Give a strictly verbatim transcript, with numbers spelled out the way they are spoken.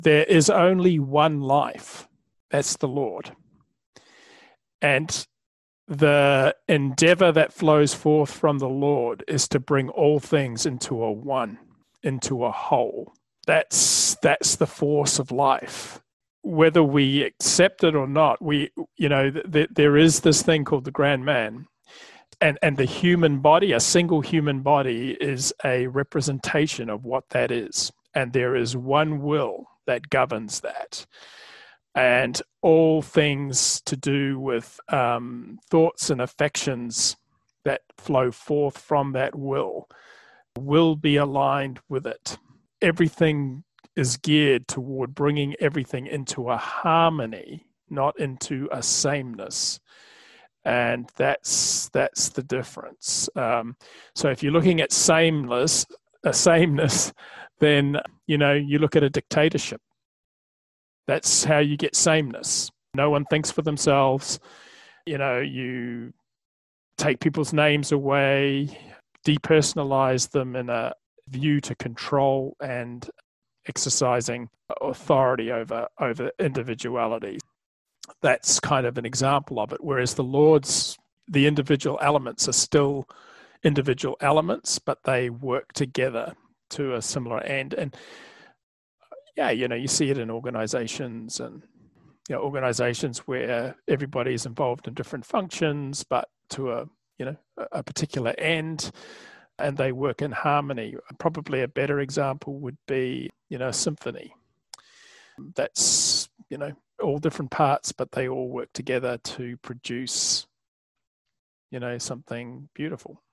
There is only one life. That's the Lord. And the endeavor that flows forth from the Lord is to bring all things into a one, into a whole. That's that's the force of life. Whether we accept it or not, we you know th- there is this thing called the grand man, and and the human body, a single human body, is a representation of what that is, and there is one will that governs that. And all things to do with um, thoughts and affections that flow forth from that will will be aligned with it. Everything is geared toward bringing everything into a harmony, not into a sameness. And that's that's the difference. Um, so if you're looking at sameness, a sameness, then you know you look at a dictatorship. That's how you get sameness. No one thinks for themselves. You know, you take people's names away, depersonalize them in a view to control and exercising authority over, over individuality. That's kind of an example of it. Whereas the Lord's, the individual elements are still individual elements, but they work together to a similar end. And yeah, you know, you see it in organizations and, you know, organizations where everybody is involved in different functions, but to a, you know, a particular end, and they work in harmony. Probably a better example would be, you know, a symphony. That's, you know, all different parts, but they all work together to produce, you know, something beautiful.